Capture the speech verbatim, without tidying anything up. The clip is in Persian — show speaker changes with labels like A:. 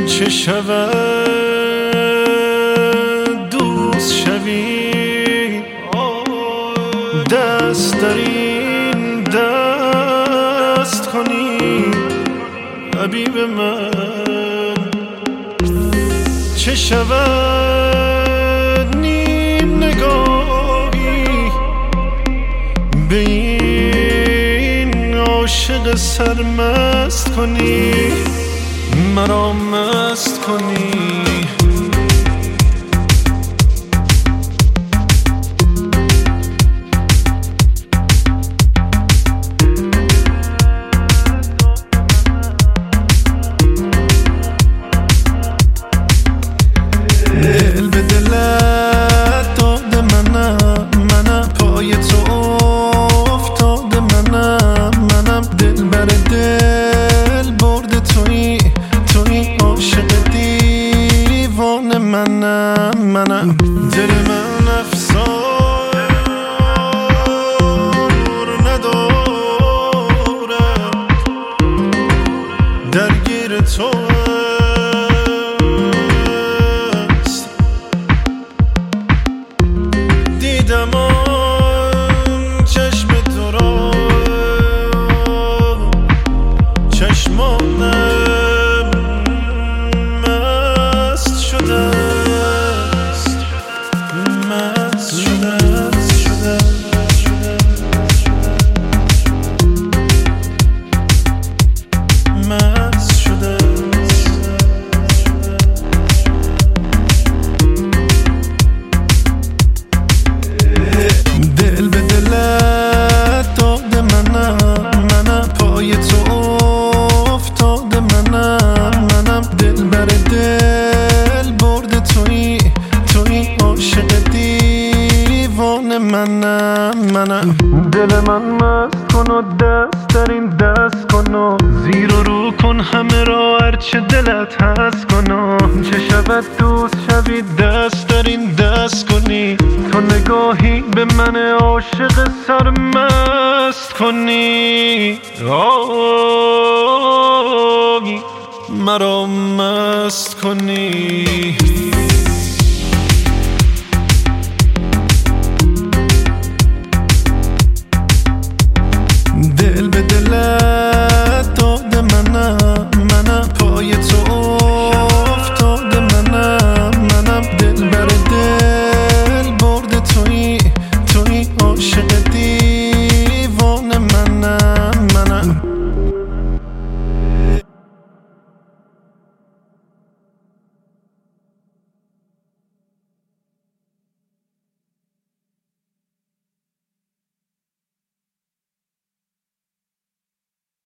A: چه شود دوست شوی، دست در این دست کنی حبیب من. چه شود نیم نگاهی به این عاشق سرمست کنی، مرا مست کنی. دل به دلت داده منم، منم پای تو افتاده منم، منم دل بر دل برده تویی، تویی عاشق دیوانه منم، منم دل من افسار ندارم، درگیر تو دیدم آن چشم تو را، چشمانم مست شده است، مست شده است، شده مست شده دل به دلت داده منم، منم پای تو افتاده منم، منم دل بر دل برده تویی، تویی عاشق دیوانه منم، منم دل من مست کن و دست در این دست کن و زیر و رو کن همه را هرچه دلت هست کن و چه شود دوست شوی دست در این دست کنی، تو نگاهی به من عاشق سرمست کنی، آی مرا مست کنی.